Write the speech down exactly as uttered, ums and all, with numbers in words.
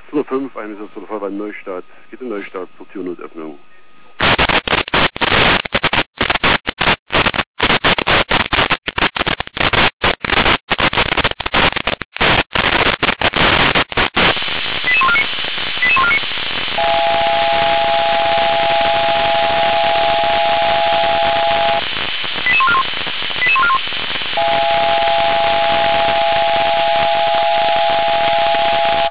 achtzehn Uhr fünf, Einsatztelefon Neustart, geht in Neustart zur Türnotöffnung.